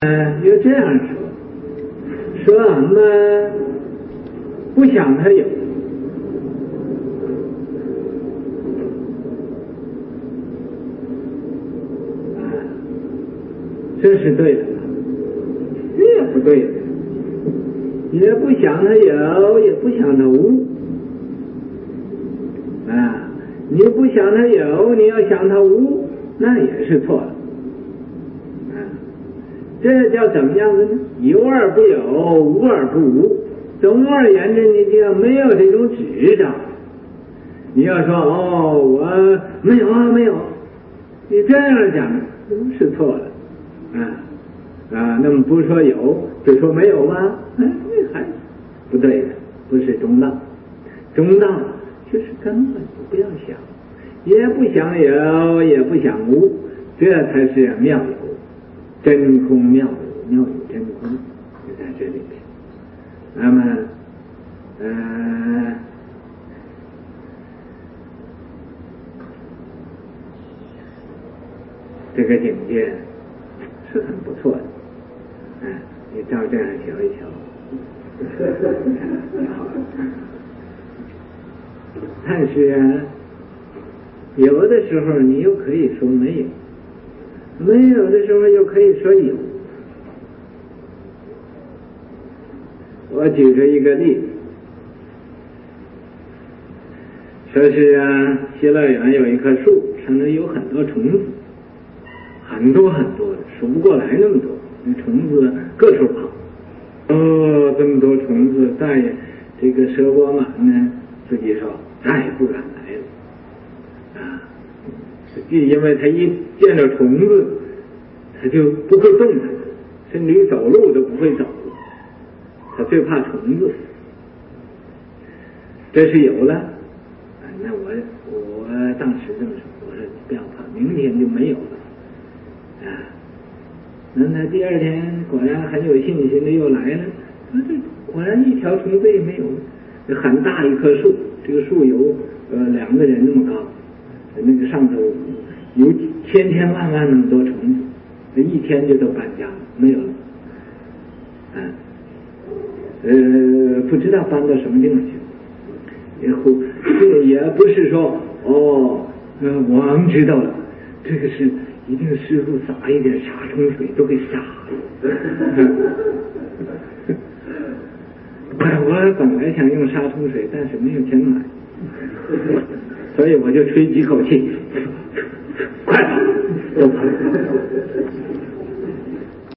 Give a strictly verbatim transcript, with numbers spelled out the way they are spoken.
呃，就这样说，说俺们不想他有，啊，这是对的吧？这也不对的，也不想他有，也不想他无，啊，你不想他有，你要想他无，那也是错了。这叫怎么样的呢？有而不有，无而不无。总而言之，你就要没有这种执着。你要说哦，我没有啊，没有，你这样讲是错的啊啊。那么不说有，就说没有吧？哎，还不对的，不是中道。中道就是根本就不要想，也不想有，也不想无，这才是妙有。真空妙有，妙有真空，就在这里面。那么，呃，这个境界是很不错的。嗯，你照这样瞧一瞧，好。但是啊，有的时候你又可以说没有。没有的时候又可以说有。我举出一个例子，说是啊，西乐园有一棵树，上面有很多虫子，很多很多的，数不过来那么多，那虫子各处跑。哦，这么多虫子，再也这个佘伯满呢，自己说再也不敢来了啊。因为他一见着虫子，他就不会动弹，甚至于走路都不会走，他最怕虫子。这是有了，啊、那我我当时这么说，我说不要怕，明天就没有了啊。那他第二天果然很有信心的又来了，啊，这果然一条虫子也没有，这很大一棵树，这个树有呃两个人那么高，那个上头有千千万万那么多虫子，一天就都搬家了，没有了，啊，呃，不知道搬到什么地方去。也这也不是说哦，呃，我们知道了，这个是一定师傅撒一点杀虫水都给杀了。我本来想用杀虫水，但是没有钱买，所以我就吹几口气，快跑，都跑。